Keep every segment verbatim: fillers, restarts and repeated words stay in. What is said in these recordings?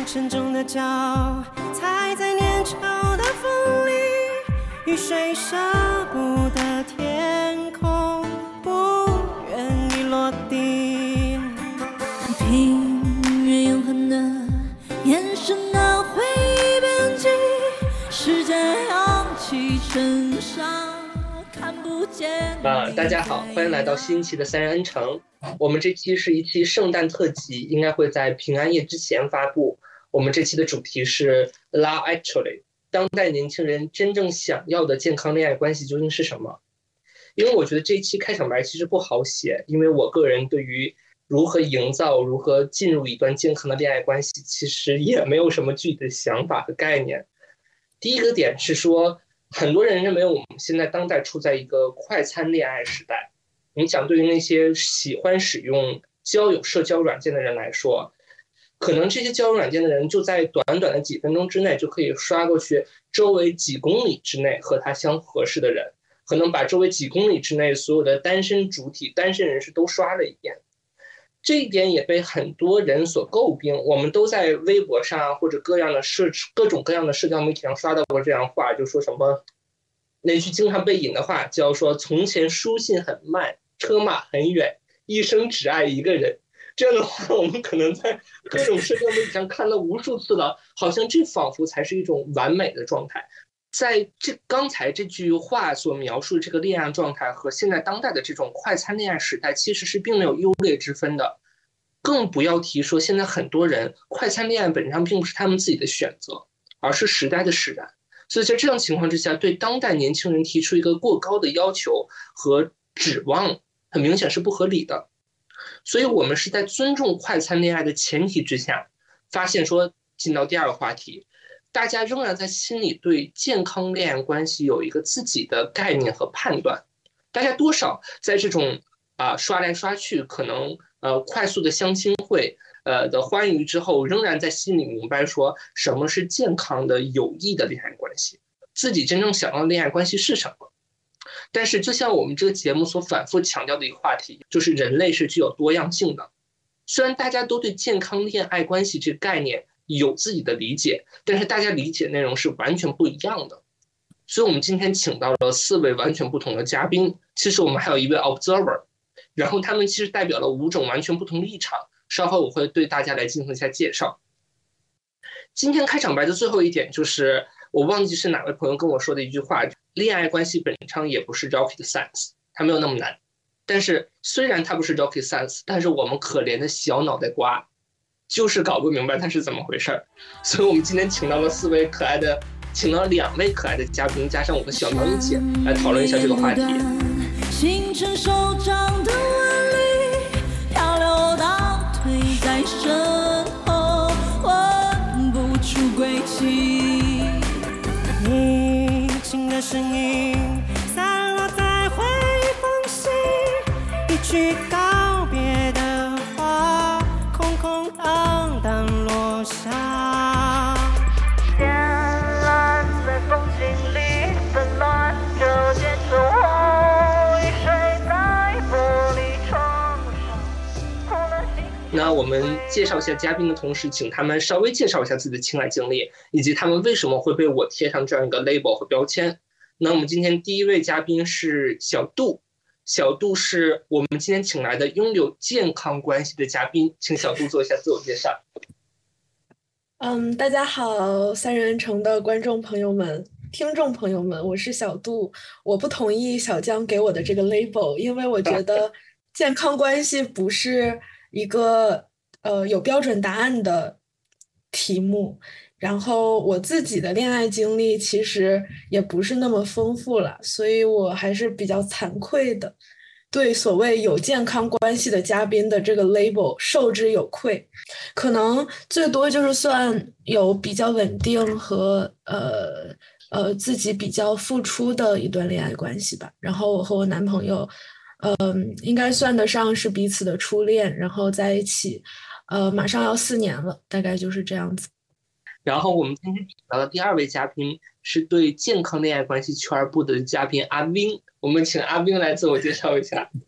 沉重的脚踩在年潮的风里，雨水舍不得天空，不愿意落地。 平原永恒的眼神那回忆边际，时间扬起尘沙看不见。 啊，大家好，欢迎来到新一期的三人恩城。我们这期是一期圣诞特辑，应该会在平安夜之前发布。我们这期的主题是 Love Actually， 当代年轻人真正想要的健康恋爱关系究竟是什么？因为我觉得这一期开场白其实不好写，因为我个人对于如何营造、如何进入一段健康的恋爱关系，其实也没有什么具体的想法和概念。第一个点是说，很多人认为我们现在当代处在一个快餐恋爱时代。你想，对于那些喜欢使用交友社交软件的人来说，可能这些交友软件的人就在短短的几分钟之内就可以刷过去周围几公里之内和他相合适的人，可能把周围几公里之内所有的单身主体、单身人士都刷了一遍。这一点也被很多人所诟病，我们都在微博上或者各样的社各种各样的社交媒体上刷到过这样话，就说什么那句经常被引的话叫说，从前书信很慢，车马很远，一生只爱一个人。这样的话我们可能在各种社交媒体上看了无数次了，好像这仿佛才是一种完美的状态。在这刚才这句话所描述的这个恋爱状态和现在当代的这种快餐恋爱时代其实是并没有优劣之分的，更不要提说现在很多人快餐恋爱本质上并不是他们自己的选择，而是时代的使然。所以在这样情况之下，对当代年轻人提出一个过高的要求和指望，很明显是不合理的。所以我们是在尊重快餐恋爱的前提之下，发现说进到第二个话题，大家仍然在心里对健康恋爱关系有一个自己的概念和判断。大家多少在这种啊、呃、刷来刷去，可能呃快速的相亲会呃的欢愉之后，仍然在心里明白说什么是健康的有益的恋爱关系，自己真正想要的恋爱关系是什么。但是就像我们这个节目所反复强调的一个话题，就是人类是具有多样性的。虽然大家都对健康恋爱关系这个概念有自己的理解，但是大家理解内容是完全不一样的。所以我们今天请到了四位完全不同的嘉宾，其实我们还有一位 observer， 然后他们其实代表了五种完全不同的立场，稍后我会对大家来进行一下介绍。今天开场白的最后一点就是我忘记是哪位朋友跟我说的一句话，恋爱关系本质上也不是 rocket science， 它没有那么难。但是虽然它不是 rocket science， 但是我们可怜的小脑袋瓜就是搞不明白它是怎么回事。所以我们今天请到了四位可爱的请到了两位可爱的嘉宾，加上我的小苗一起来讨论一下这个话题。 星辰手掌的纹理漂流到退在身后，问不出轨迹。 你轻的声音散落在回忆缝隙，一句告别的话空空荡荡落下。 天蓝在风景里纷乱，这街头雨水在玻璃窗上涂了心。 那我们介绍一下嘉宾的同时，请他们稍微介绍一下自己的情爱经历，以及他们为什么会被我贴上这样一个 label 和标签。那我们今天第一位嘉宾是小杜，小杜是我们今天请来的拥有健康关系的嘉宾，请小杜做一下自我介绍。 嗯，大家好，三人城的观众朋友们、听众朋友们，我是小杜。我不同意小江给我的这个 label， 因为我觉得健康关系不是一个呃有标准答案的题目。然后我自己的恋爱经历其实也不是那么丰富了，所以我还是比较惭愧的，对所谓有健康关系的嘉宾的这个 label 受之有愧。可能最多就是算有比较稳定和呃呃自己比较付出的一段恋爱关系吧。然后我和我男朋友嗯、呃，应该算得上是彼此的初恋，然后在一起呃马上要四年了，大概就是这样子。 然后我们今天请到的第二位嘉宾是对健康恋爱关系求而不得的嘉宾阿冰，我们请阿冰来自我介绍一下。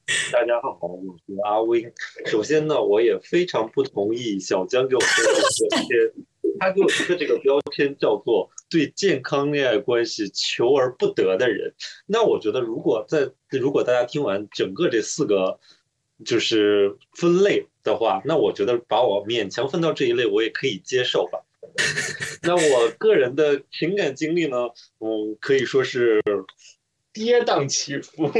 大家好，我是阿威。首先呢，我也非常不同意小江给我贴的这个标签，他给我贴的这个标签叫做对健康恋爱关系求而不得的人。那我觉得，如果在如果大家听完整个这四个就是分类的话，那我觉得把我勉强分到这一类，我也可以接受吧。那我个人的情感经历呢，嗯，可以说是跌宕起伏，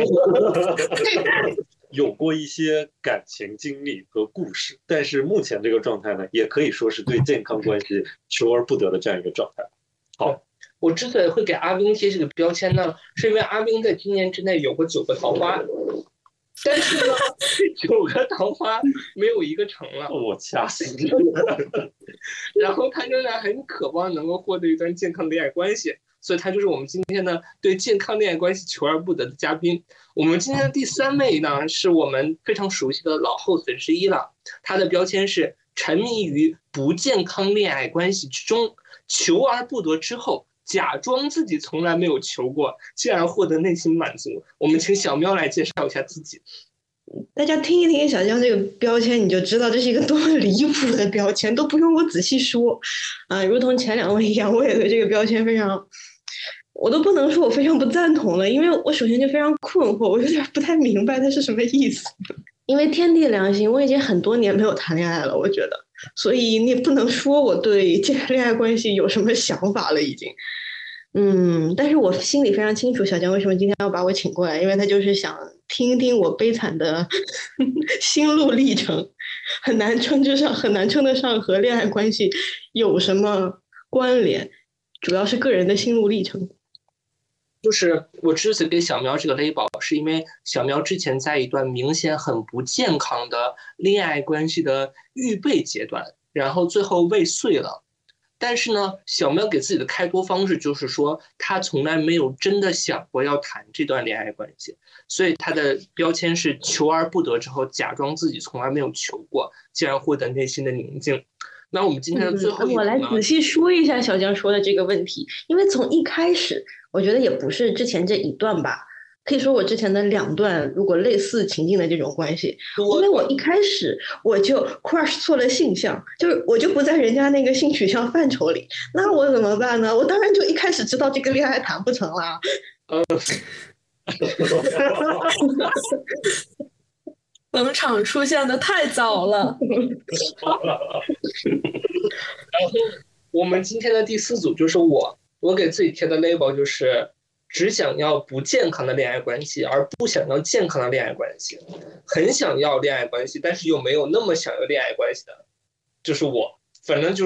有过一些感情经历和故事，但是目前这个状态呢，也可以说是对健康关系求而不得的这样一个状态。好， 我之所以会给阿冰贴这个标签呢，是因为阿冰在今年之内有过九个桃花，但是呢，九个桃花没有一个成了， 我掐死你了。 然后他仍然很渴望能够获得一段健康的恋爱关系。所以他就是我们今天呢对健康恋爱关系求而不得的嘉宾。我们今天的第三位呢，是我们非常熟悉的老 host 之一了，他的标签是沉迷于不健康恋爱关系之中，求而不得之后，假装自己从来没有求过，竟然获得内心满足。我们请小喵来介绍一下自己。 大家听一听小江这个标签，你就知道这是一个多么离谱的标签，都不用我仔细说啊。如同前两位一样，我也对这个标签非常，我都不能说我非常不赞同了，因为我首先就非常困惑，我有点不太明白它是什么意思。因为天地良心，我已经很多年没有谈恋爱了，我觉得，所以你也不能说我对这个恋爱关系有什么想法了，已经。嗯，但是我心里非常清楚小江为什么今天要把我请过来，因为他就是想听一听我悲惨的心路历程，很难称之上，很难称得上和恋爱关系有什么关联，主要是个人的心路历程。 就是我之所以给小喵这个 label， 是因为小喵之前在一段明显很不健康的恋爱关系的预备阶段，然后最后未遂了。但是呢，小喵给自己的开脱方式就是说，他从来没有真的想过要谈这段恋爱关系，所以他的标签是求而不得之后，假装自己从来没有求过，竟然获得内心的宁静。那我们今天的最后一、 嗯、我来仔细说一下小江说的这个问题，因为从一开始，我觉得也不是之前这一段吧，可以说我之前的两段如果类似情境的这种关系，因为我一开始我就 crush 错了性向，就是我就不在人家那个性取向范畴里，那我怎么办呢？我当然就一开始知道这个恋爱谈不成啦。 呃冷场出现的太早了。 然后我们今天的第四组就是我，我给自己贴的 label 就是只想要不健康的恋爱关系，而不想要健康的恋爱关系。很想要恋爱关系，但是又没有那么想要恋爱关系的，就是我。反正就是，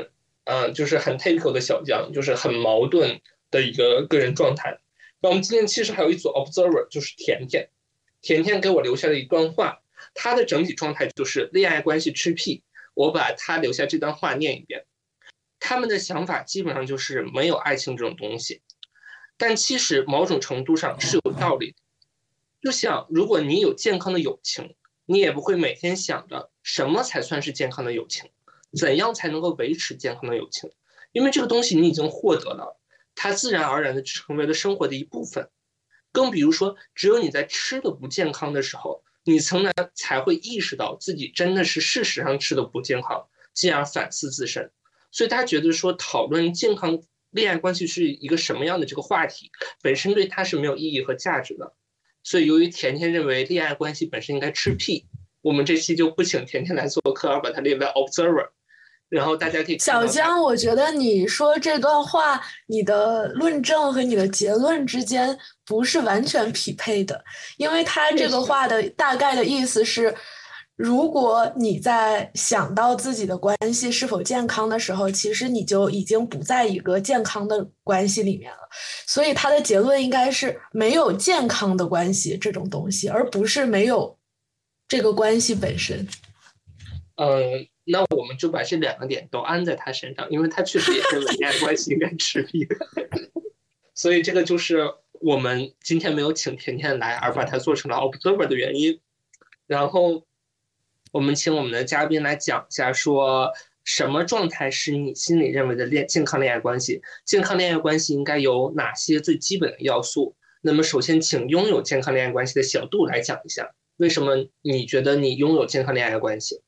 嗯、呃，就是很 typical 的小江，就是很矛盾的一个个人状态。那我们今天其实还有一组 observer， 就是甜甜。甜甜给我留下了一段话，他的整体状态就是恋爱关系吃屁。我把他留下这段话念一遍。他们的想法基本上就是没有爱情这种东西，但其实某种程度上是有道理的。就像如果你有健康的友情，你也不会每天想着什么才算是健康的友情，怎样才能够维持健康的友情，因为这个东西你已经获得了，它自然而然的成为了生活的一部分。更比如说，只有你在吃的不健康的时候，你从来才会意识到自己真的是事实上吃的不健康，进而反思自身。所以他觉得说讨论健康恋爱关系是一个什么样的这个话题，本身对他是没有意义和价值的。所以由于甜甜认为恋爱关系本身应该吃屁，我们这期就不请甜甜来做客，而把它列为 observer。然后大家可以看到小江，我觉得你说这段话，你的论证和你的结论之间不是完全匹配的，因为他这个话的大概的意思是，如果你在想到自己的关系是否健康的时候，其实你就已经不在一个健康的关系里面了。所以他的结论应该是没有健康的关系这种东西，而不是没有这个关系本身。 嗯。那我们就把这两个点都安在他身上，因为他确实也认为恋爱关系应该吃屁。所以这个就是我们今天没有请甜甜来，而把它做成了 observer 的原因。然后我们请我们的嘉宾来讲一下，说什么状态是你心里认为的恋健康恋爱关系？健康恋爱关系应该有哪些最基本的要素？那么首先请拥有健康恋爱关系的小杜来讲一下。 为什么你觉得你拥有健康恋爱关系？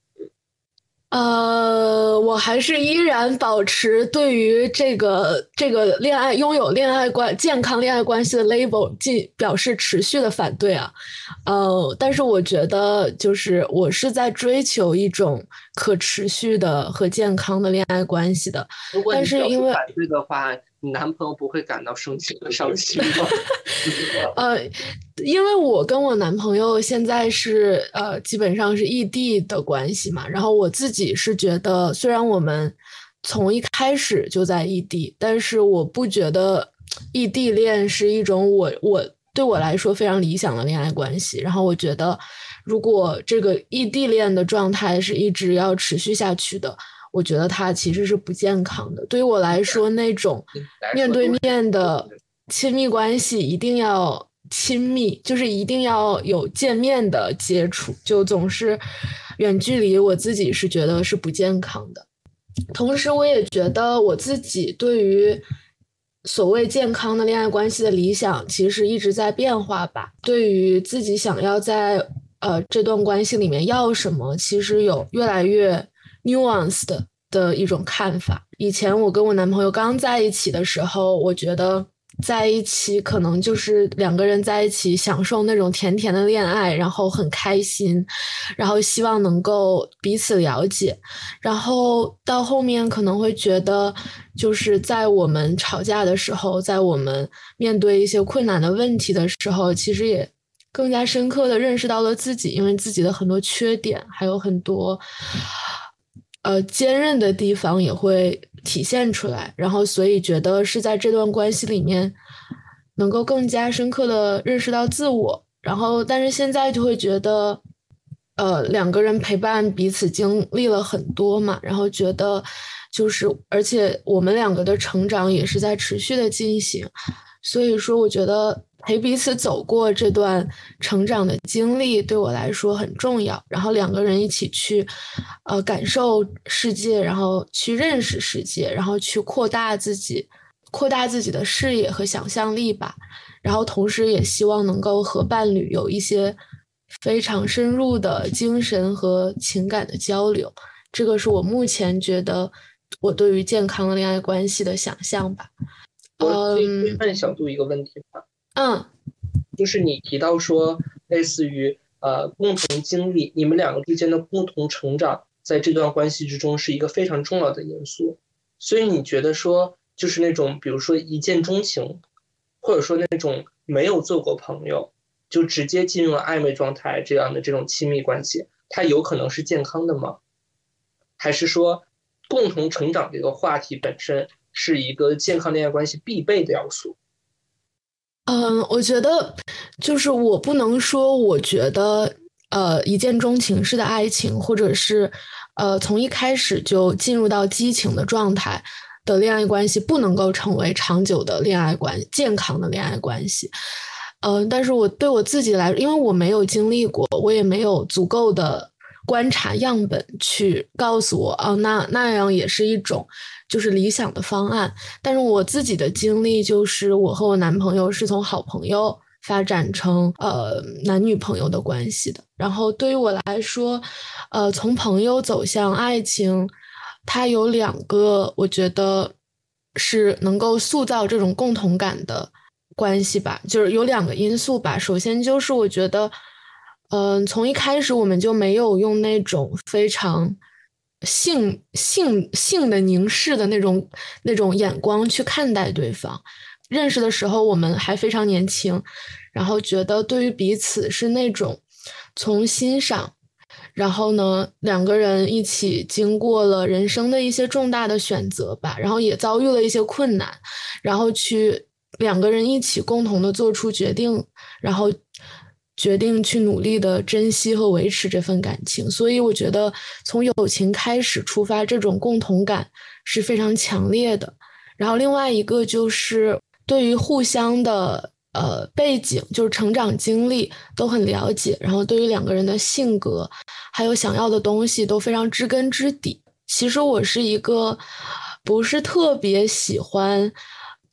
呃，我还是依然保持对于这个这个恋爱拥有恋爱关健康恋爱关系的 label 进表示持续的反对啊，呃，但是我觉得就是我是在追求一种可持续的和健康的恋爱关系的。 如果你但是因为表示反对的话，你男朋友不会感到生气和伤心吗？ 呃，因为我跟我男朋友现在是呃基本上是异地的关系嘛，然后我自己是觉得，虽然我们从一开始就在异地，但是我不觉得异地恋是一种我我对我来说非常理想的恋爱关系。然后我觉得，如果这个异地恋的状态是一直要持续下去的，我觉得它其实是不健康的。对于我来说，那种面对面的亲密关系一定要亲密，就是一定要有见面的接触，就总是远距离，我自己是觉得是不健康的。同时我也觉得我自己对于所谓健康的恋爱关系的理想其实一直在变化吧。对于自己想要在呃这段关系里面要什么，其实有越来越 nuanced 的, 的一种看法。以前我跟我男朋友刚在一起的时候，我觉得在一起可能就是两个人在一起享受那种甜甜的恋爱，然后很开心，然后希望能够彼此了解。然后到后面可能会觉得，就是在我们吵架的时候，在我们面对一些困难的问题的时候，其实也更加深刻的认识到了自己，因为自己的很多缺点，还有很多呃坚韧的地方也会体现出来，然后所以觉得是在这段关系里面能够更加深刻的认识到自我。然后但是现在就会觉得呃两个人陪伴彼此经历了很多嘛，然后觉得就是而且我们两个的成长也是在持续的进行，所以说我觉得陪彼此走过这段成长的经历对我来说很重要，然后两个人一起去呃感受世界，然后去认识世界，然后去扩大自己扩大自己的视野和想象力吧。然后同时也希望能够和伴侣有一些非常深入的精神和情感的交流，这个是我目前觉得我对于健康的恋爱关系的想象吧。 我可以问小杜一个问题吗？ 嗯， 就是你提到说类似于呃共同经历，你们两个之间的共同成长在这段关系之中是一个非常重要的因素，所以你觉得说就是那种比如说一见钟情，或者说那种没有做过朋友就直接进入了暧昧状态这样的这种亲密关系，它有可能是健康的吗？还是说共同成长这个话题本身是一个健康恋爱关系必备的要素？ 嗯，我觉得就是我不能说我觉得呃一见钟情式的爱情，或者是呃从一开始就进入到激情的状态的恋爱关系不能够成为长久的恋爱关系，健康的恋爱关系。嗯、呃，但是我对我自己来，因为我没有经历过，我也没有足够的观察样本去告诉我啊，那那样也是一种就是理想的方案。但是我自己的经历就是我和我男朋友是从好朋友发展成呃男女朋友的关系的。然后对于我来说，呃从朋友走向爱情，它有两个我觉得是能够塑造这种共同感的关系吧，就是有两个因素吧。首先就是我觉得嗯、呃，从一开始我们就没有用那种非常性性性的凝视的那种那种眼光去看待对方。认识的时候我们还非常年轻，然后觉得对于彼此是那种从欣赏，然后呢两个人一起经过了人生的一些重大的选择吧，然后也遭遇了一些困难，然后去两个人一起共同的做出决定，然后决定去努力的珍惜和维持这份感情。所以我觉得从友情开始出发，这种共同感是非常强烈的。然后另外一个就是对于互相的呃背景，就是成长经历都很了解，然后对于两个人的性格还有想要的东西都非常知根知底。其实我是一个不是特别喜欢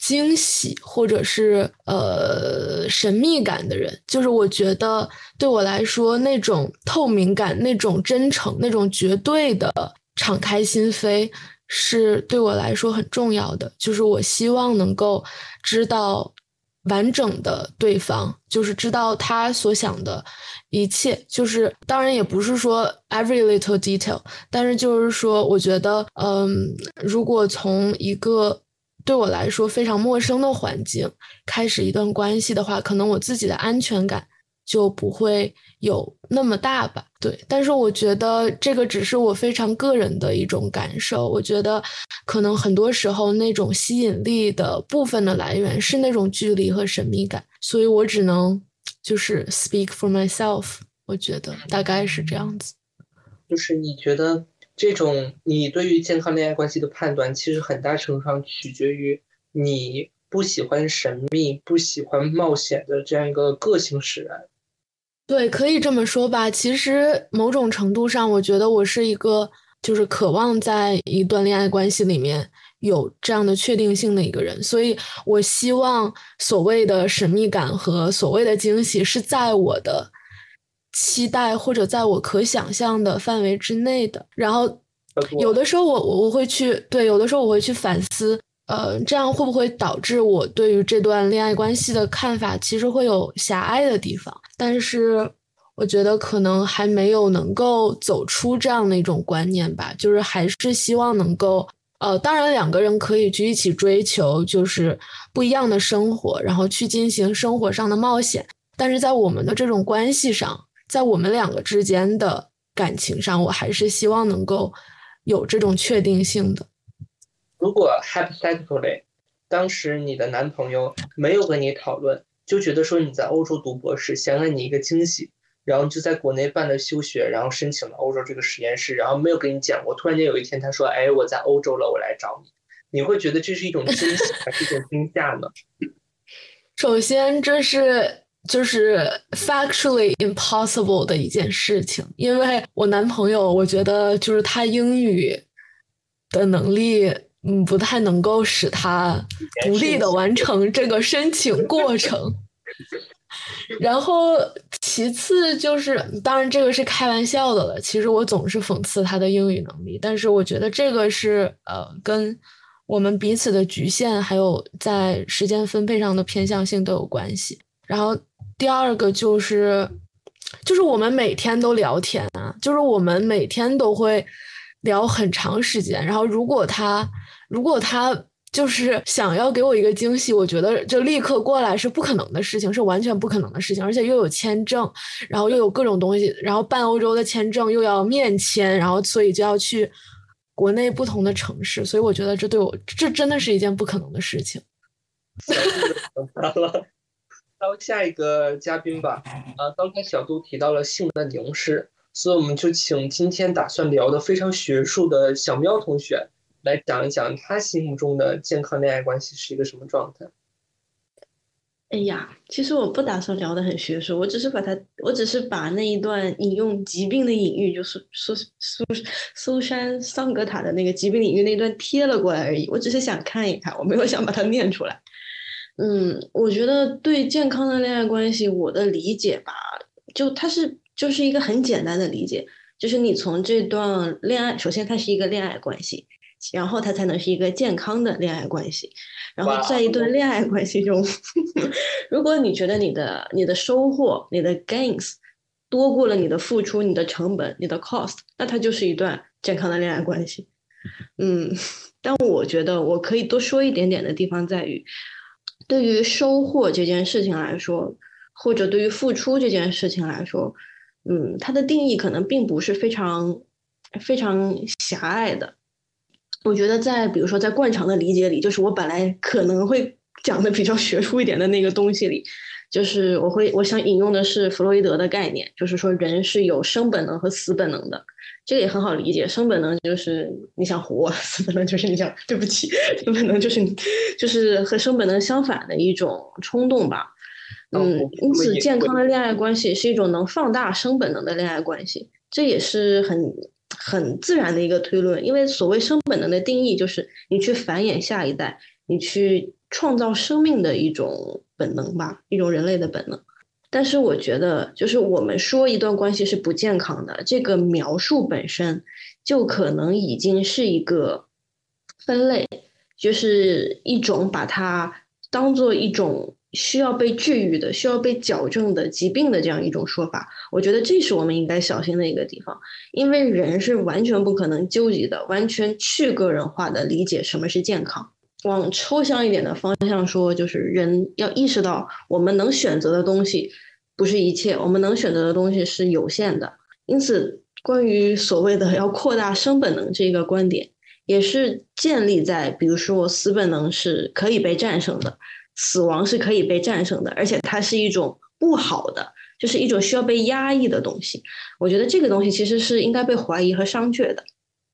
惊喜或者是呃神秘感的人。就是我觉得对我来说，那种透明感、那种真诚、那种绝对的敞开心扉是对我来说很重要的。就是我希望能够知道完整的对方，就是知道他所想的一切，就是当然也不是说 every little detail， 但是就是说我觉得嗯，如果从一个对我来说非常陌生的环境开始一段关系的话，可能我自己的安全感就不会有那么大吧。对，但是我觉得这个只是我非常个人的一种感受。我觉得可能很多时候那种吸引力的部分的来源是那种距离和神秘感，所以我只能就是 speak for myself， 我觉得大概是这样子。 就是你觉得这种你对于健康恋爱关系的判断，其实很大程度上取决于你不喜欢神秘、不喜欢冒险的这样一个个性使然。 对，可以这么说吧。其实某种程度上，我觉得我是一个就是渴望在一段恋爱关系里面有这样的确定性的一个人，所以我希望所谓的神秘感和所谓的惊喜是在我的期待或者在我可想象的范围之内的。然后有的时候我我会去对，有的时候我会去反思，呃，这样会不会导致我对于这段恋爱关系的看法其实会有狭隘的地方？但是我觉得可能还没有能够走出这样的一种观念吧，就是还是希望能够，呃，当然两个人可以去一起追求就是不一样的生活，然后去进行生活上的冒险，但是在我们的这种关系上，在我们两个之间的感情上，我还是希望能够有这种确定性的。 如果 hypothetically 当时你的男朋友没有跟你讨论，就觉得说你在欧洲读博士，想给你一个惊喜，然后就在国内办了休学，然后申请了欧洲这个实验室，然后没有跟你讲过，突然间有一天他说，哎，我在欧洲了，我来找你，你会觉得这是一种惊喜还是一种惊吓呢？ 首先这是就是 factually impossible 的一件事情，因为我男朋友我觉得就是他英语的能力嗯，不太能够使他独立的完成这个申请过程。然后其次就是，当然这个是开玩笑的了，其实我总是讽刺他的英语能力，但是我觉得这个是呃跟我们彼此的局限还有在时间分配上的偏向性都有关系。然后第二个就是就是我们每天都聊天啊，就是我们每天都会聊很长时间，然后如果他如果他就是想要给我一个惊喜，我觉得就立刻过来是不可能的事情，是完全不可能的事情，而且又有签证，然后又有各种东西，然后办欧洲的签证又要面签，然后所以就要去国内不同的城市，所以我觉得这对我这真的是一件不可能的事情。 到下一个嘉宾吧。呃，刚才小杜提到了性的凝视，所以我们就请今天打算聊的非常学术的小喵同学来讲一讲他心目中的健康恋爱关系是一个什么状态。 哎呀，其实我不打算聊得很学术，我只是把它，我只是把那一段引用疾病的隐喻，就是苏苏苏珊桑格塔的那个疾病隐喻那一段贴了过来而已。我只是想看一看，我没有想把它念出来。嗯，我觉得对健康的恋爱关系，我的理解吧，就它是就是一个很简单的理解，就是你从这段恋爱，首先它是一个恋爱关系，然后它才能是一个健康的恋爱关系。然后在一段恋爱关系中，如果你觉得你的你的收获、你的 gains 多过了你的付出、你的成本、你的 cost， 那它就是一段健康的恋爱关系。嗯，但我觉得我可以多说一点点的地方在于，对于收获这件事情来说，或者对于付出这件事情来说，嗯，它的定义可能并不是非常非常狭隘的。我觉得在比如说在惯常的理解里，就是我本来可能会讲的比较学术一点的那个东西里，就是我会我想引用的是弗洛伊德的概念，就是说人是有生本能和死本能的。这个也很好理解，生本能就是你想活，死本能就是你想对不起，生本能就是你就是和生本能相反的一种冲动吧。嗯，因此健康的恋爱关系是一种能放大生本能的恋爱关系，这也是很很自然的一个推论。因为所谓生本能的定义就是你去繁衍下一代，你去创造生命的一种本能吧，一种人类的本能。但是我觉得，就是我们说一段关系是不健康的，这个描述本身就可能已经是一个分类，就是一种把它当做一种需要被治愈的、需要被矫正的疾病的这样一种说法。我觉得这是我们应该小心的一个地方，因为人是完全不可能纠结的、完全去个人化的理解什么是健康。往抽象一点的方向说，就是人要意识到我们能选择的东西不是一切，我们能选择的东西是有限的。因此关于所谓的要扩大生本能这个观点，也是建立在比如说死本能是可以被战胜的，死亡是可以被战胜的，而且它是一种不好的，就是一种需要被压抑的东西。我觉得这个东西其实是应该被怀疑和商榷的。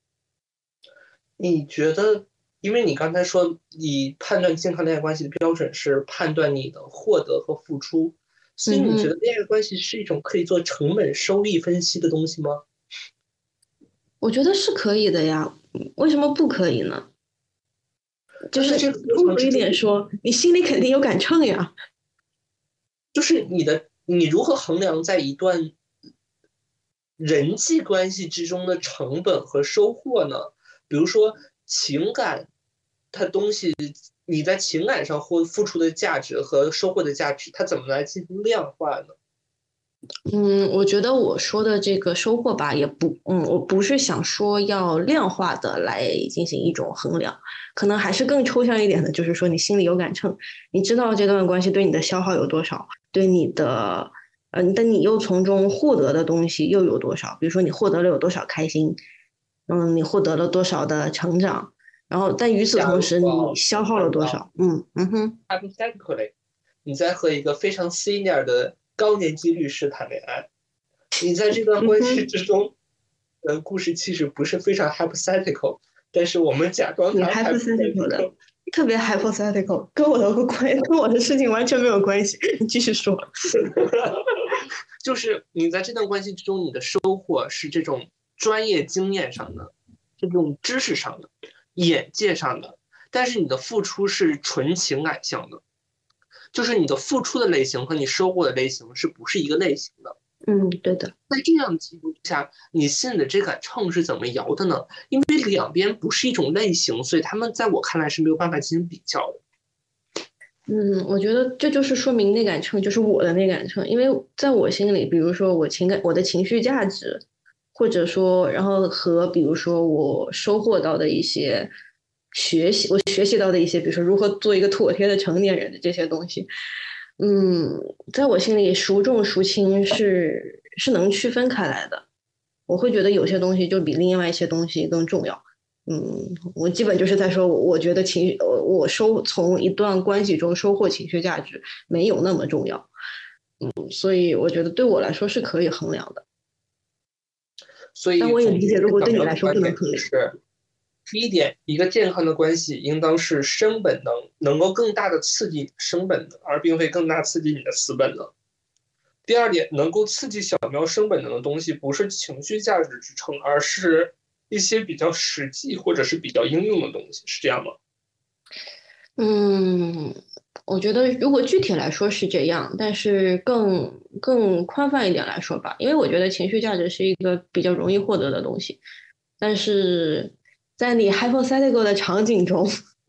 你觉得，因为你刚才说你判断健康恋爱关系的标准是判断你的获得和付出，所以你觉得恋爱关系是一种可以做成本收益分析的东西吗？ 我觉得是可以的呀，为什么不可以呢？就是粗俗一点说，你心里肯定有杆秤呀。 就是你的，你如何衡量在一段人际关系之中的成本和收获呢？比如说情感，它东西你在情感上或付出的价值和收获的价值，它怎么来进行量化呢？ 嗯，我觉得我说的这个收获吧，也不，嗯，我不是想说要量化的来进行一种衡量，可能还是更抽象一点的，就是说你心里有杆秤，你知道这段关系对你的消耗有多少，对你的，呃，但你又从中获得的东西又有多少？比如说你获得了有多少开心，嗯，你获得了多少的成长，然后但与此同时你消耗了多少？嗯嗯哼。 Hypothetically， 你在和一个非常 senior 的高年级律师谈恋爱，你在这段关系之中，呃，故事其实不是非常 hypothetical， 但是我们假装它 hypothetical 的，特别 hypothetical， 跟我的关跟我的事情完全没有关系。你继续说。 就是你在这段关系之中，你的收获是这种专业经验上的，这种知识上的，眼界上的，但是你的付出是纯情感向的。就是你的付出的类型和你收获的类型是不是一个类型的？ 嗯，对的。 在这样的情况下，你心里的这杆秤是怎么摇的呢？因为两边不是一种类型，所以他们在我看来是没有办法进行比较的。 嗯，我觉得这就是说明那杆秤就是我的那杆秤，因为在我心里，比如说我情感、我的情绪价值，或者说，然后和比如说我收获到的一些学习，我学习到的一些，比如说如何做一个妥帖的成年人的这些东西，嗯，在我心里孰重孰轻是是能区分开来的。我会觉得有些东西就比另外一些东西更重要。嗯，我基本就是在说，我觉得情绪，我收从一段关系中收获情绪价值没有那么重要。嗯，所以我觉得对我来说是可以衡量的。 所以， 但我也理解，如果对你来说不能衡量。 是第一点，一个健康的关系应当是生本能，能够更大的刺激你的生本能，而并非更大刺激你的死本能。第二点，能够刺激小苗生本能的东西，不是情绪价值支撑，而是一些比较实际或者是比较应用的东西，是这样吗？ 嗯，我觉得如果具体来说是这样，但是更更宽泛一点来说吧，因为我觉得情绪价值是一个比较容易获得的东西，但是在你 hypothetical 的场景中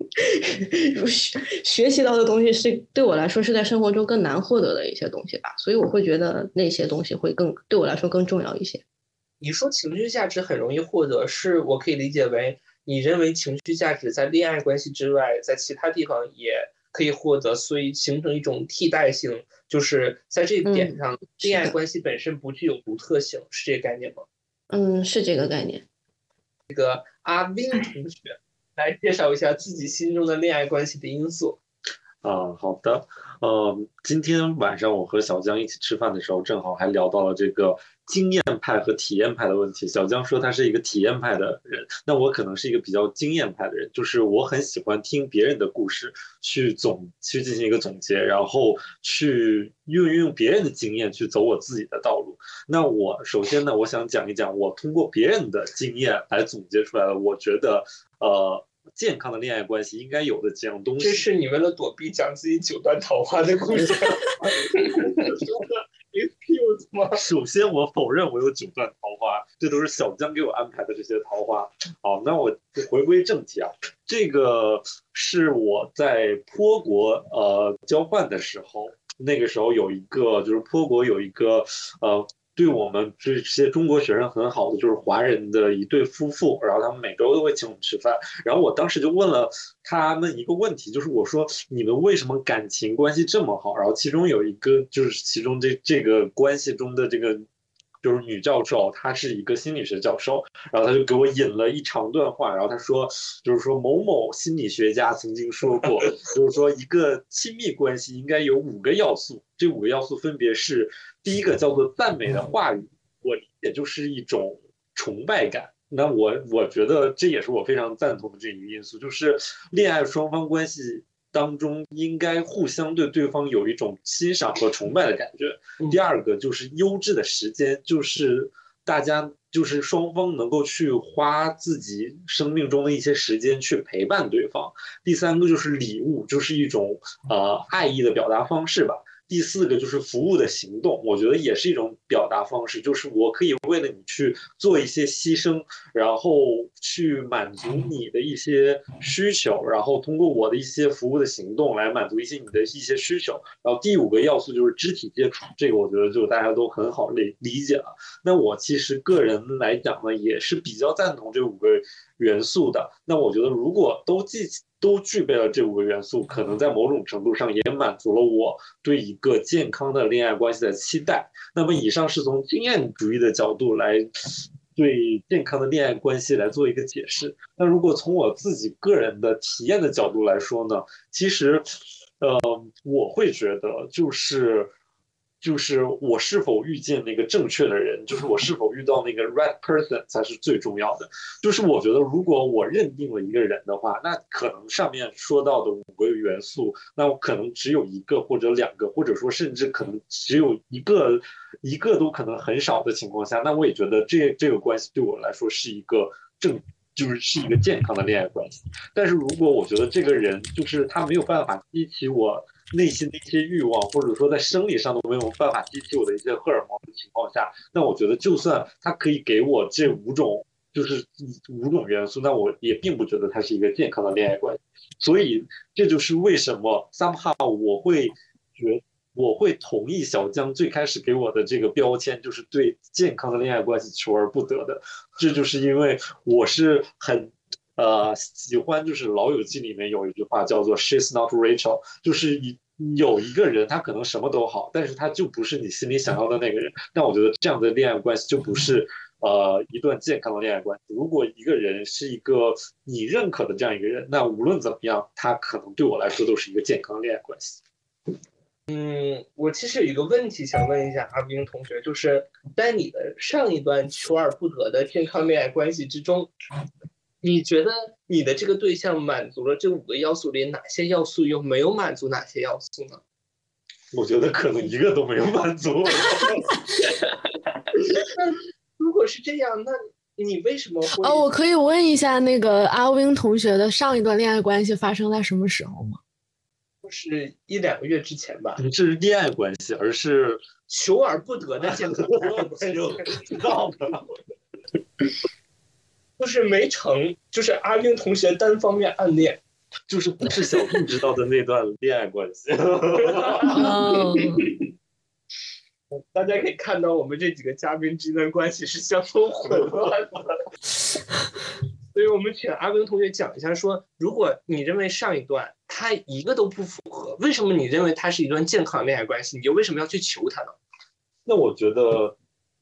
学习到的东西是对我来说是在生活中更难获得的一些东西吧，所以我会觉得那些东西会更对我来说更重要一些。 你说情绪价值很容易获得，是我可以理解为你认为情绪价值在恋爱关系之外，在其他地方也可以获得，所以形成一种替代性，就是在这一点上，嗯、恋爱关系本身不具有独特性，是这个概念吗？ 嗯，是这个概念。 这个阿 Win 同学来介绍一下自己心中的恋爱关系的因素。 啊，好的，呃，今天晚上我和小江一起吃饭的时候，正好还聊到了这个经验派和体验派的问题。小江说他是一个体验派的人，那我可能是一个比较经验派的人，就是我很喜欢听别人的故事，去总去进行一个总结，然后去运用别人的经验去走我自己的道路。那我首先呢，我想讲一讲我通过别人的经验来总结出来的，我觉得呃健康的恋爱关系应该有的几样东西。 这是你为了躲避讲自己九段桃花的故事？Excuse 吗？ 首先，我否认我有九段桃花，这都是小江给我安排的这些桃花。好，那我回归正题啊，这个是我在坡国呃交换的时候，那个时候有一个就是坡国有一个呃。对我们这些中国学生很好的就是华人的一对夫妇，然后他们每周都会请我们吃饭，然后我当时就问了他们一个问题，就是我说你们为什么感情关系这么好？然后其中有一个就是其中这这个关系中的这个就是女教授，她是一个心理学教授，然后她就给我引了一长段话，然后她说就是说某某心理学家曾经说过，就是说一个亲密关系应该有五个要素，这五个要素分别是。第一个叫做赞美的话语，我理解就是一种崇拜感。那我我觉得这也是我非常赞同的这一个因素，就是恋爱双方关系当中应该互相对对方有一种欣赏和崇拜的感觉。第二个就是优质的时间，就是大家就是双方能够去花自己生命中的一些时间去陪伴对方。第三个就是礼物，就是一种呃爱意的表达方式吧。第四个就是服务的行动，我觉得也是一种表达方式，就是我可以为了你去做一些牺牲，然后去满足你的一些需求，然后通过我的一些服务的行动来满足一些你的一些需求。然后第五个要素就是肢体接触，这个我觉得就大家都很好理理解了。那我其实个人来讲呢，也是比较赞同这五个元素的。那我觉得如果都记都具备了这五个元素，可能在某种程度上也满足了我对一个健康的恋爱关系的期待。那么以上是从经验主义的角度来对健康的恋爱关系来做一个解释。那如果从我自己个人的体验的角度来说呢，其实呃，我会觉得就是就是我是否遇见那个正确的人，就是我是否遇到那个 right person 才是最重要的。就是我觉得如果我认定了一个人的话，那可能上面说到的五个元素，那我可能只有一个或者两个，或者说甚至可能只有一个一个都可能很少的情况下，那我也觉得这这个关系对我来说是一个正就是是一个健康的恋爱关系。但是如果我觉得这个人就是他没有办法激起我内心的一些欲望，或者说在生理上都没有办法激起我的一些荷尔蒙的情况下，那我觉得就算他可以给我这五种就是五种元素，那我也并不觉得它是一个健康的恋爱关系。所以这就是为什么 somehow 我会觉我会同意小江最开始给我的这个标签，就是对健康的恋爱关系求而不得的。这就是因为我是很呃喜欢，就是《老友记》里面有一句话叫做 "She's not Rachel"， 就是一有一个人他可能什么都好，但是他就不是你心里想要的那个人。那我觉得这样的恋爱关系就不是呃一段健康的恋爱关系。如果一个人是一个你认可的这样一个人，那无论怎么样，他可能对我来说都是一个健康的恋爱关系。 嗯，我其实有一个问题想问一下阿冰同学，就是在你的上一段求而不得的健康恋爱关系之中，你觉得你的这个对象满足了这五个要素里哪些要素，又没有满足哪些要素呢？ 我觉得可能一个都没有满足。 那如果是这样，那你为什么会？ 哦，我可以问一下那个阿冰同学的上一段恋爱关系发生在什么时候吗？ 是一两个月之前吧。 这是恋爱关系，而是求而不得的健康恋爱关系。 知道的。 就是没成，就是阿冰同学单方面暗恋， 就是不是小杜知道的那段恋爱关系。 大家可以看到我们这几个嘉宾之间的关系是相当混乱的。所以我们请阿冰同学讲一下说，如果你认为上一段他一个都不符合，为什么你认为他是一段健康的恋爱关系，你又为什么要去求他呢？ 那我觉得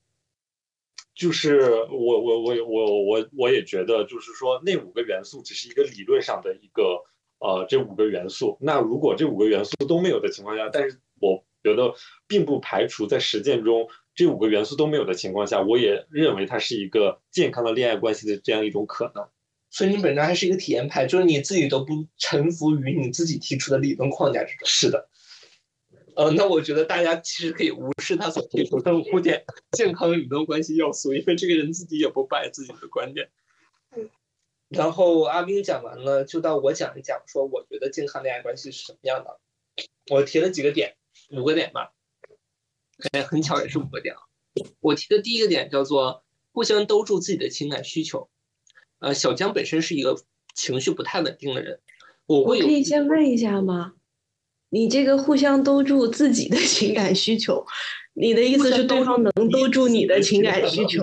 就是我我我我我我也觉得就是说那五个元素只是一个理论上的一个呃这五个元素，那如果这五个元素都没有的情况下，但是我觉得并不排除在实践中这五个元素都没有的情况下，我也认为它是一个健康的恋爱关系的这样一种可能。 所以你本身还是一个体验派，就是你自己都不臣服于你自己提出的理论框架之中。 是的。 呃，那我觉得大家其实可以无视他所提出的五点健康理论关系要素，因为这个人自己也不摆自己的观点。 然后阿斌讲完了，就到我讲一讲，说我觉得健康恋爱关系是什么样的。我提了几个点，五个点吧，哎，很巧也是五个点啊。我提的第一个点叫做互相兜住自己的情感需求。呃，小江本身是一个情绪不太稳定的人，我会有。 我可以先问一下吗？你这个互相兜住自己的情感需求，你的意思是对方能兜住你的情感需求？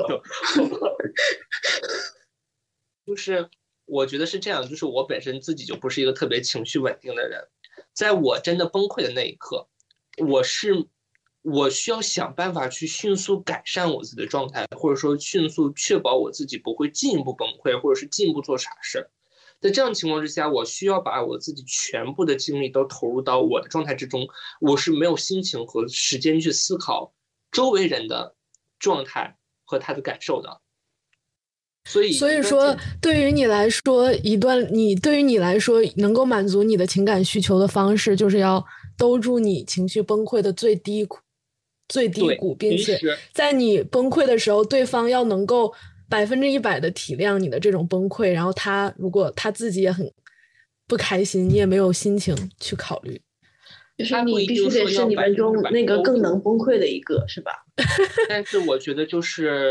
就是我觉得是这样，就是我本身自己就不是一个特别情绪稳定的人，在我真的崩溃的那一刻，我是我需要想办法去迅速改善我自己的状态，或者说迅速确保我自己不会进一步崩溃，或者是进一步做傻事。在这样情况之下，我需要把我自己全部的精力都投入到我的状态之中，我是没有心情和时间去思考周围人的状态和他的感受的。所以， 所以说，对于你来说，一段你对于你来说能够满足你的情感需求的方式，就是要兜住你情绪崩溃的最低谷、最低谷，并且在你崩溃的时候，对方要能够百分之一百的体谅你的这种崩溃，然后他如果他自己也很不开心，你也没有心情去考虑， 就是你必须得是你们中那个更能崩溃的一个，是吧？ 但是我觉得就是。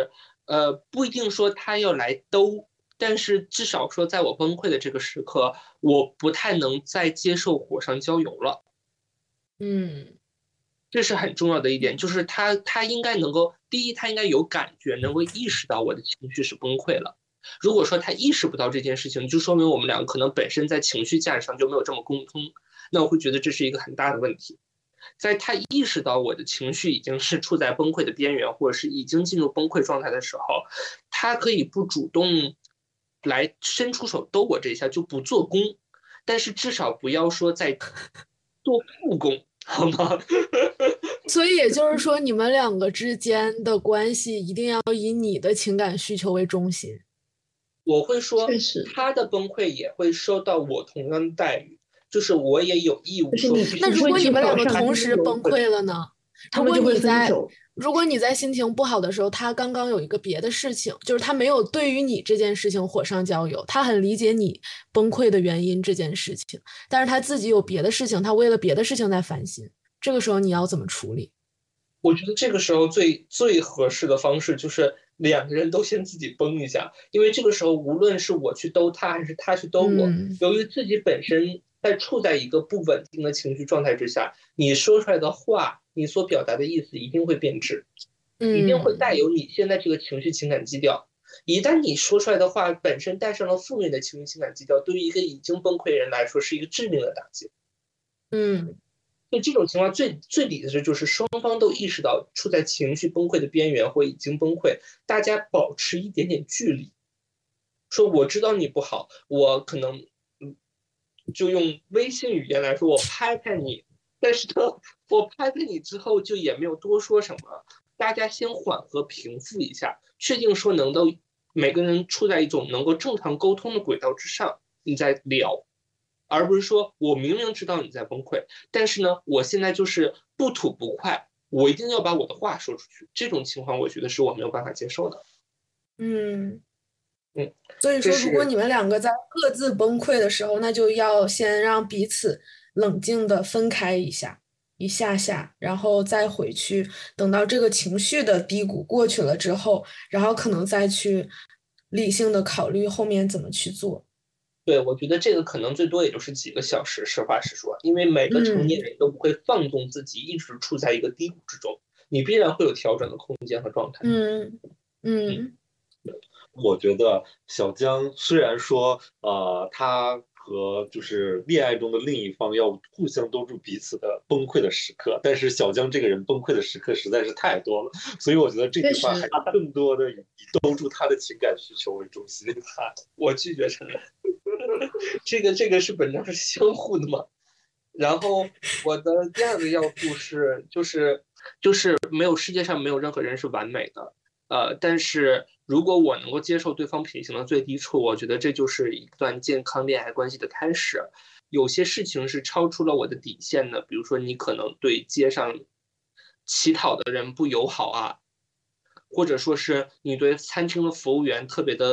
呃，不一定说他要来兜，但是至少说在我崩溃的这个时刻，我不太能再接受火上浇油了。 嗯， 这是很重要的一点，就是他他应该能够，第一，他应该有感觉，能够意识到我的情绪是崩溃了。如果说他意识不到这件事情，就说明我们两个可能本身在情绪价值上就没有这么沟通，那我会觉得这是一个很大的问题。在他意识到我的情绪已经是处在崩溃的边缘，或者是已经进入崩溃状态的时候，他可以不主动来伸出手兜我这一下，就不做功，但是至少不要说在做副功，好吗？ 所以也就是说，你们两个之间的关系一定要以你的情感需求为中心。 我会说，他的崩溃也会受到我同样的待遇。就是我也有义务说。 那如果你们两个同时崩溃了呢？如果你在如果你在心情不好的时候，他刚刚有一个别的事情，就是他没有对于你这件事情火上浇油，他很理解你崩溃的原因这件事情，但是他自己有别的事情，他为了别的事情在烦心，这个时候你要怎么处理？ 我觉得这个时候最最合适的方式就是两个人都先自己崩一下，因为这个时候无论是我去兜他还是他去兜我，嗯、由于自己本身在处在一个不稳定的情绪状态之下，你说出来的话，你所表达的意思一定会变质，一定会带有你现在这个情绪情感基调。一旦你说出来的话本身带上了负面的情绪情感基调，对于一个已经崩溃的人来说是一个致命的打击。 嗯， 所以这种情况最最理的就是双方都意识到处在情绪崩溃的边缘或已经崩溃，大家保持一点点距离。说我知道你不好，我可能就用微信语言来说，我拍拍你，但是呢，我拍拍你之后就也没有多说什么，大家先缓和平复一下，确定说能够每个人处在一种能够正常沟通的轨道之上，你再聊，而不是说我明明知道你在崩溃，但是呢，我现在就是不吐不快，我一定要把我的话说出去，这种情况我觉得是我没有办法接受的。 嗯。 嗯， 所以说，如果你们两个在各自崩溃的时候，那就要先让彼此冷静的分开一下，一下下，然后再回去，等到这个情绪的低谷过去了之后，然后可能再去理性的考虑后面怎么去做。 对，我觉得这个可能最多也就是几个小时，实话实说，因为每个成年人都不会放纵自己一直处在一个低谷之中，嗯、你必然会有调整的空间和状态。 嗯嗯。 我觉得小江虽然说，呃，他和就是恋爱中的另一方要互相兜住彼此的崩溃的时刻，但是小江这个人崩溃的时刻实在是太多了，所以我觉得这句话还是更多的以兜住他的情感需求为中心。 我拒绝承认，这个这个是本质上是相互的嘛。然后我的第二个要素是，就是就是没有世界上没有任何人是完美的。呃，但是如果我能够接受对方品行的最低处，我觉得这就是一段健康恋爱关系的开始。有些事情是超出了我的底线的，比如说你可能对街上乞讨的人不友好啊，或者说是你对餐厅的服务员特别的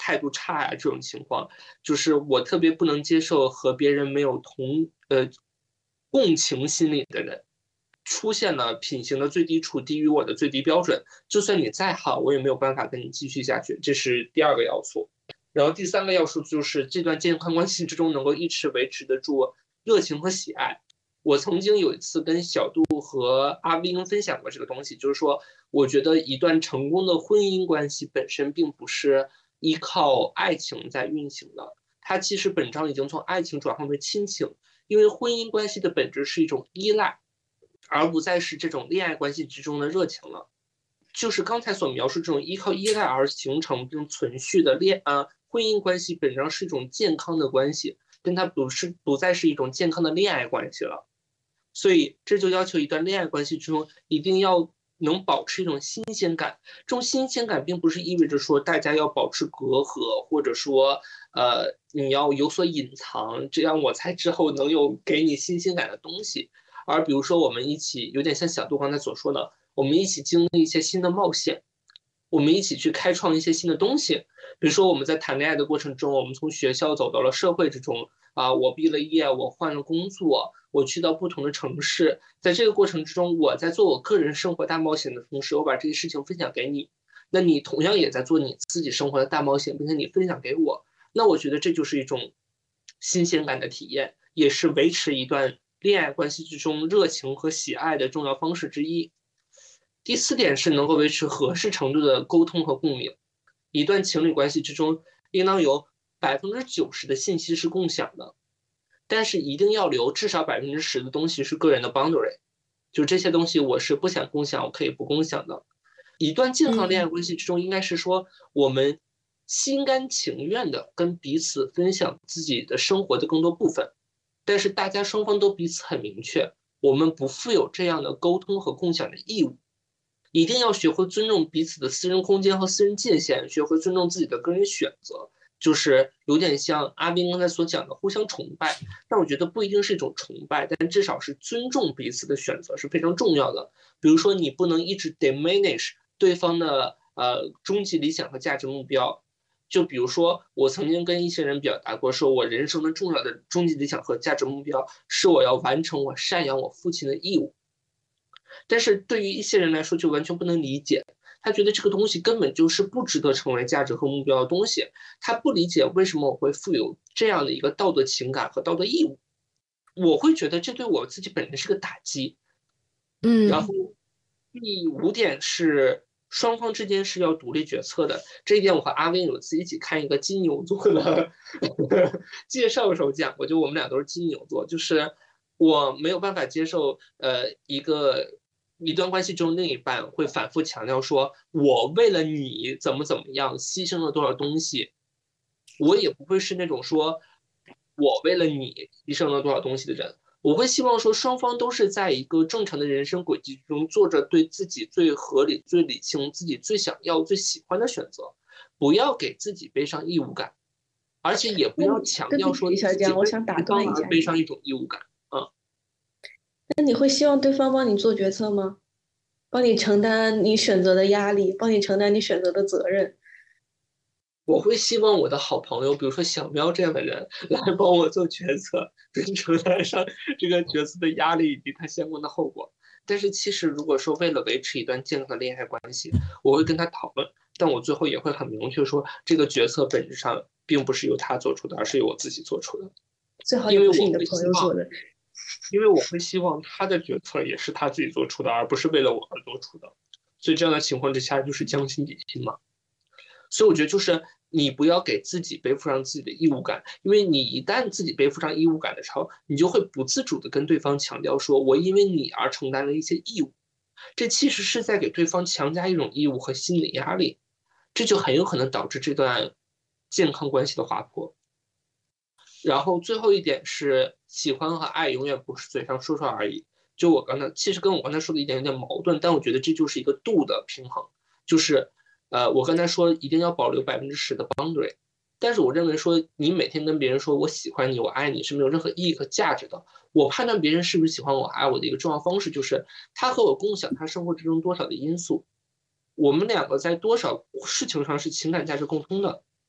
态度差呀、啊、这种情况，就是我特别不能接受和别人没有同呃共情心理的人。出现了品行的最低处低于我的最低标准，就算你再好，我也没有办法跟你继续下去。这是第二个要素。然后第三个要素就是这段健康关系之中能够一直维持得住热情和喜爱。我曾经有一次跟小杜和阿斌分享过这个东西，就是说我觉得一段成功的婚姻关系本身并不是依靠爱情在运行的，它其实本质上已经从爱情转换为亲情，因为婚姻关系的本质是一种依赖，而不再是这种恋爱关系之中的热情了。就是刚才所描述这种依靠依赖而形成并存续的恋啊婚姻关系，本质上是一种健康的关系，但它不是不再是一种健康的恋爱关系了。所以这就要求一段恋爱关系之中一定要能保持一种新鲜感。这种新鲜感并不是意味着说大家要保持隔阂，或者说呃你要有所隐藏，这样我才之后能有给你新鲜感的东西。而比如说我们一起有点像小杜刚才所说的，我们一起经历一些新的冒险，我们一起去开创一些新的东西。比如说我们在谈恋爱的过程中，我们从学校走到了社会之中啊，我毕了业，我换了工作，我去到不同的城市，在这个过程之中，我在做我个人生活大冒险的同时，我把这些事情分享给你，那你同样也在做你自己生活的大冒险，并且你分享给我，那我觉得这就是一种新鲜感的体验，也是维持一段恋爱关系之中热情和喜爱的重要方式之一。第四点是能够维持合适程度的沟通和共鸣。一段情侣关系之中，应当有百分之九十的信息是共享的，但是一定要留至少百分之十的东西是个人的 boundary， 就这些东西我是不想共享，我可以不共享的。一段健康恋爱关系之中，应该是说我们心甘情愿的跟彼此分享自己的生活的更多部分，但是大家双方都彼此很明确，我们不负有这样的沟通和共享的义务。一定要学会尊重彼此的私人空间和私人界限，学会尊重自己的个人选择，就是有点像阿斌刚才所讲的互相崇拜，但我觉得不一定是一种崇拜，但至少是尊重彼此的选择是非常重要的。比如说你不能一直 diminish 对方的呃终极理想和价值目标，就比如说我曾经跟一些人表达过，说我人生的重要的终极理想和价值目标是我要完成我赡养我父亲的义务，但是对于一些人来说就完全不能理解，他觉得这个东西根本就是不值得成为价值和目标的东西，他不理解为什么我会负有这样的一个道德情感和道德义务，我会觉得这对我自己本人是个打击。 嗯， 然后第五点是双方之间是要独立决策的，这一点我和阿威有次一起看一个金牛座的介绍的时候讲过，就我们俩都是金牛座，就是我没有办法接受呃一个一段关系中另一半会反复强调说我为了你怎么怎么样牺牲了多少东西，我也不会是那种说我为了你牺牲了多少东西的人，我会希望说双方都是在一个正常的人生轨迹中做着对自己最合理最理性自己最想要最喜欢的选择，不要给自己背上义务感，而且也不要强调说小江，我想打断一下， 背上一种义务感。嗯， 那你会希望对方帮你做决策吗？帮你承担你选择的压力，帮你承担你选择的责任？ 我会希望我的好朋友，比如说小喵这样的人来帮我做决策，并承担上这个决策的压力以及它相关的后果。但是其实如果说为了维持一段健康的恋爱关系，我会跟他讨论，但我最后也会很明确说这个决策本质上并不是由他做出的，而是由我自己做出的。 最好也不是你的朋友做的， 因为我会希望他的决策也是他自己做出的，而不是为了我而做出的。所以这样的情况之下就是将心比心嘛。所以我觉得就是你不要给自己背负上自己的义务感，因为你一旦自己背负上义务感的时候，你就会不自主的跟对方强调说我因为你而承担了一些义务，这其实是在给对方强加一种义务和心理压力，这就很有可能导致这段健康关系的滑坡。然后最后一点是喜欢和爱永远不是嘴上说说而已，就我刚才其实跟我刚才说的一点有点矛盾，但我觉得这就是一个度的平衡，就是呃，我刚才说一定要保留百分之十的 boundary， 但是我认为说你每天跟别人说我喜欢你我爱你是没有任何意义和价值的。我判断别人是不是喜欢我爱我的一个重要方式就是他和我共享他生活之中多少的因素，我们两个在多少事情上是情感价值共通的。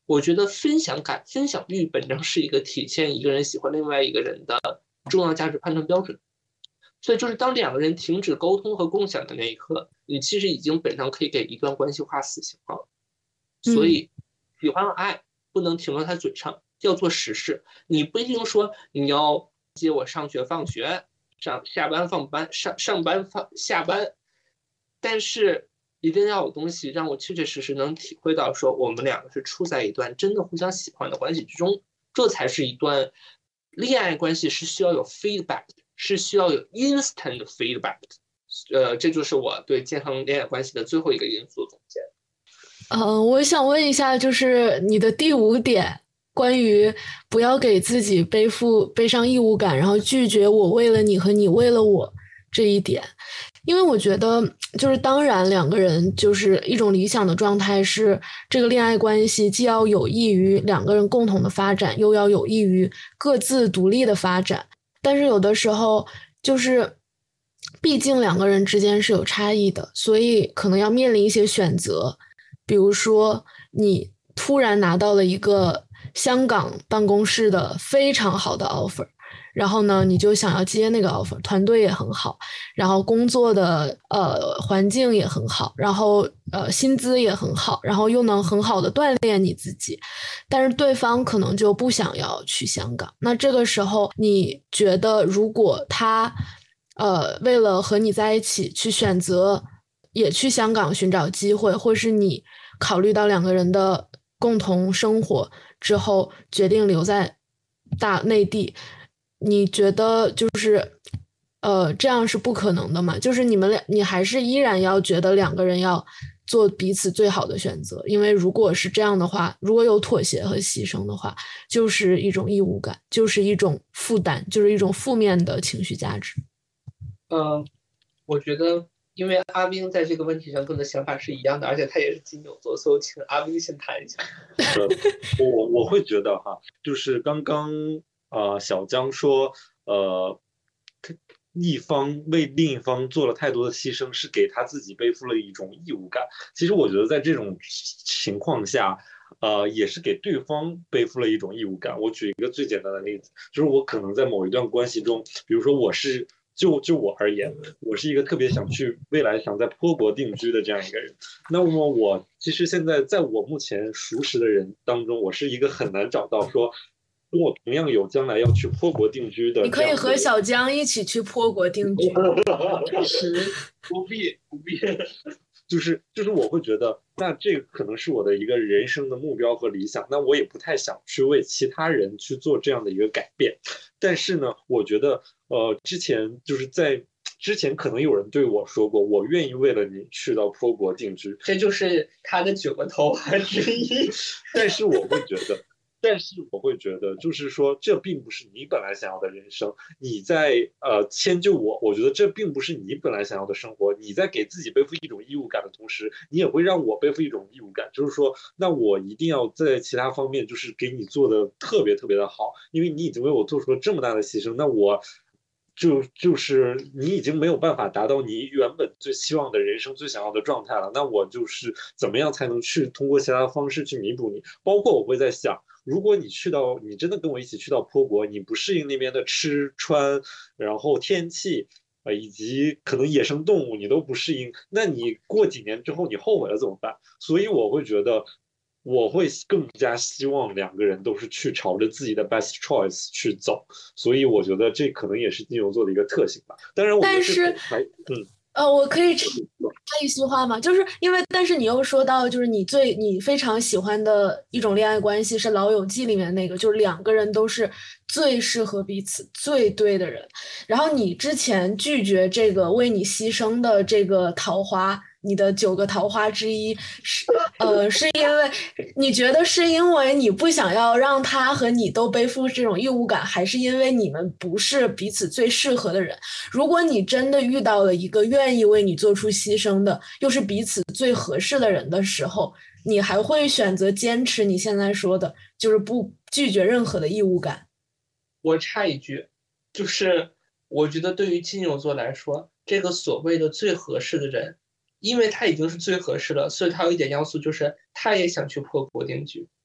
我觉得分享感、分享欲本身是一个体现一个人喜欢另外一个人的重要价值判断标准。所以就是当两个人停止沟通和共享的那一刻，你其实已经本上可以给一段关系画死刑了。所以喜欢和爱不能停留在嘴上，要做实事。你不一定说你要接我上学放学，上下班放班，上上班放下班，但是一定要有东西让我确确实实能体会到说我们两个是处在一段真的互相喜欢的关系之中，这才是一段恋爱关系，是需要有 feedback 的，是需要有 instant feedback 的。呃，这就是我对健康恋爱关系的最后一个因素总结。 嗯、呃，我想问一下，就是你的第五点，关于不要给自己背负背上义务感，然后拒绝我为了你和你为了我这一点。因为我觉得就是当然两个人就是一种理想的状态是这个恋爱关系既要有益于两个人共同的发展，又要有益于各自独立的发展。但是有的时候就是毕竟两个人之间是有差异的，所以可能要面临一些选择。比如说你突然拿到了一个香港办公室的非常好的 offer， 然后呢你就想要接那个 offer， 团队也很好，然后工作的呃环境也很好，然后呃薪资也很好，然后又能很好的锻炼你自己，但是对方可能就不想要去香港。那这个时候你觉得如果他呃为了和你在一起去选择也去香港寻找机会，或是你考虑到两个人的共同生活之后决定留在大内地，你觉得就是呃这样是不可能的嘛？就是你们俩你还是依然要觉得两个人要做彼此最好的选择，因为如果是这样的话，如果有妥协和牺牲的话，就是一种义务感，就是一种负担，就是一种负面的情绪价值。 嗯，我觉得因为阿冰在这个问题上跟我的想法是一样的，而且他也是金牛座，所以请阿冰先谈一下。 呃、我我会觉得哈，就是刚刚啊、呃、小江说呃一方为另一方做了太多的牺牲，是给他自己背负了一种义务感。其实我觉得在这种情况下，呃，也是给对方背负了一种义务感。我举一个最简单的例子，就是我可能在某一段关系中，比如说我是就就我而言，我是一个特别想去未来想在坡国定居的这样一个人。那么我其实现在在我目前熟识的人当中，我是一个很难找到说跟我同样有将来要去坡国定居的。 你可以和小江一起去坡国定居。 不必不必，就是就是我会觉得，那这个可能是我的一个人生的目标和理想，那我也不太想去为其他人去做这样的一个改变。但是呢，我觉得呃，之前就是在之前可能有人对我说过，我愿意为了你去到坡国定居， 这就是他的九个头发之一。 但是我会觉得。但是我会觉得，就是说，这并不是你本来想要的人生。你在呃迁就我，我觉得这并不是你本来想要的生活。你在给自己背负一种义务感的同时，你也会让我背负一种义务感，就是说，那我一定要在其他方面就是给你做的特别特别的好，因为你已经为我做出了这么大的牺牲，那我就就是你已经没有办法达到你原本最希望的人生最想要的状态了。那我就是怎么样才能去通过其他的方式去弥补你？包括我会在想。如果你去到，你真的跟我一起去到坡国，你不适应那边的吃穿，然后天气，呃，以及可能野生动物你都不适应，那你过几年之后你后悔了怎么办？所以我会觉得，我会更加希望两个人都是去朝着自己的 best choice 去走。所以我觉得这可能也是金牛座的一个特性吧。当然，我觉得是还嗯。 呃，我可以插一句话吗？就是因为，但是你又说到，就是你最你非常喜欢的一种恋爱关系是《老友记》里面那个，就是两个人都是最适合彼此、最对的人。然后你之前拒绝这个为你牺牲的这个桃花，你的九个桃花之一，是呃，是因为你觉得是因为你不想要让他和你都背负这种义务感，还是因为你们不是彼此最适合的人？如果你真的遇到了一个愿意为你做出牺牲的，又是彼此最合适的人的时候，你还会选择坚持你现在说的，就是不拒绝任何的义务感？ 我插一句，就是我觉得对于金牛座来说，这个所谓的最合适的人，因为他已经是最合适了，所以他有一点要素，就是他也想去坡国定居。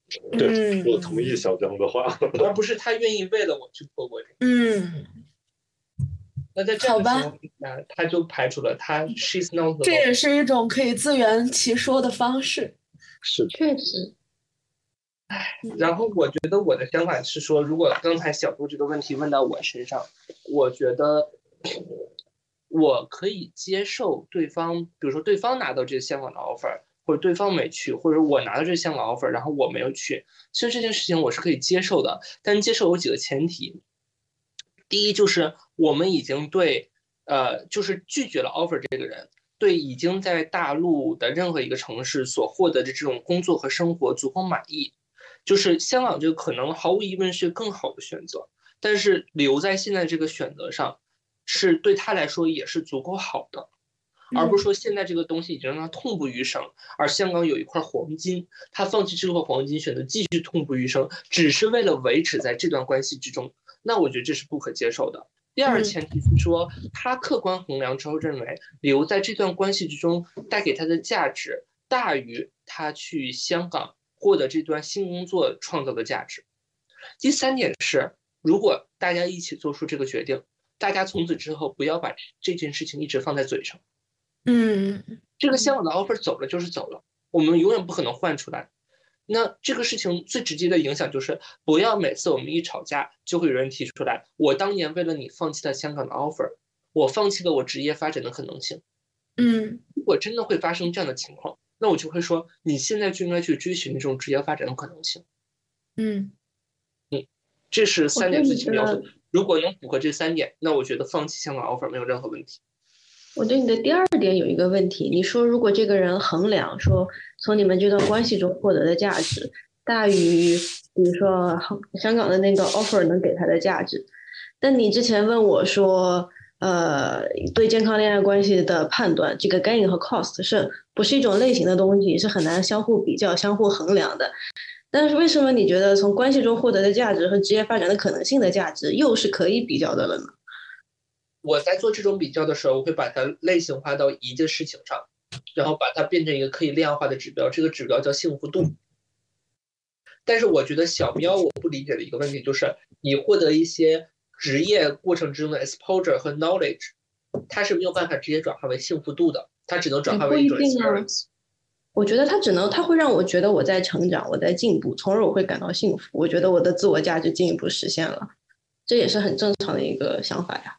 对， 嗯我同意小江的话。 而不是他愿意为了我去错过这个。 嗯， 那在这样的好吧情况下，他就排除了他 she's not the 这 one。 也是一种可以自圆其说的方式。 是的， 确实， 然后我觉得我的想法是说，如果刚才小杜这个问题问到我身上，我觉得我可以接受对方，比如说对方拿到这个香港的 offer， 或者对方没去，或者我拿到这个香港 offer， 然后我没有去，其实这件事情我是可以接受的，但接受有几个前提。第一就是我们已经对呃，就是拒绝了 offer 这个人，对已经在大陆的任何一个城市所获得的这种工作和生活足够满意。就是香港这个可能毫无疑问是更好的选择，但是留在现在这个选择上，是对他来说也是足够好的，而不是说现在这个东西已经让他痛不欲生，而香港有一块黄金，他放弃这块黄金，选择继续痛不欲生，只是为了维持在这段关系之中，那我觉得这是不可接受的。第二前提是说，他客观衡量之后认为留在这段关系之中带给他的价值大于他去香港获得这段新工作创造的价值。第三点是，如果大家一起做出这个决定，大家从此之后不要把这件事情一直放在嘴上。 嗯， 这个香港的 offer 走了就是走了，我们永远不可能换出来。那这个事情最直接的影响就是，不要每次我们一吵架就会有人提出来，我当年为了你放弃了香港的 offer， 我放弃了我职业发展的可能性。 嗯， 如果真的会发生这样的情况，那我就会说，你现在就应该去追寻这种职业发展的可能性。 嗯， 嗯，这是三点最起标准。如果能符合这三点，那我觉得放弃香港 offer 没有任何问题。 我对你的第二点有一个问题，你说如果这个人衡量说从你们这段关系中获得的价值大于比如说香港的那个 offer 能给他的价值，但你之前问我说呃，对健康恋爱关系的判断，这个 gain 和 cost 是不是一种类型的东西，是很难相互比较相互衡量的。但是为什么你觉得从关系中获得的价值和职业发展的可能性的价值又是可以比较的了呢？ 我在做这种比较的时候，我会把它类型化到一件事情上，然后把它变成一个可以量化的指标，这个指标叫幸福度。但是我觉得小喵我不理解的一个问题就是，你获得一些职业过程之中的 exposure 和 knowledge， 它是没有办法直接转化为幸福度的，它只能转化为一种 experience。 我觉得它只能，它会让我觉得我在成长，我在进步，从而我会感到幸福。我觉得我的自我价值进一步实现了，这也是很正常的一个想法呀。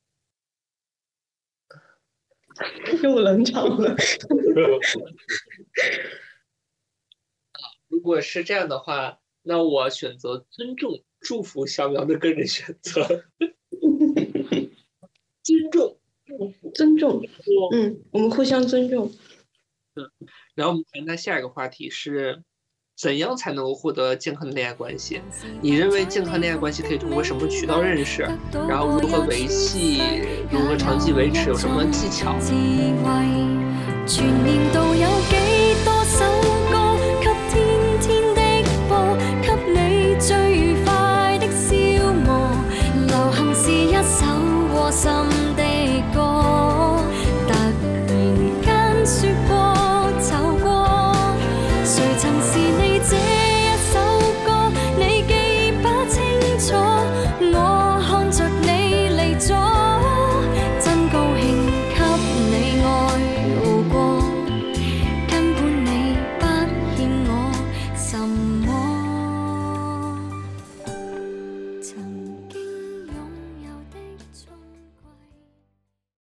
又冷场了。 如果是这样的话，那我选择尊重、祝福小苗的个人选择。尊重、祝福、 尊重，嗯，我们互相尊重。 嗯，然后我们谈谈下一个话题是，怎样才能够获得健康的恋爱关系？你认为健康恋爱关系可以通过什么渠道认识？然后如何维系？如何长期维持？有什么技巧？ 全年度有幾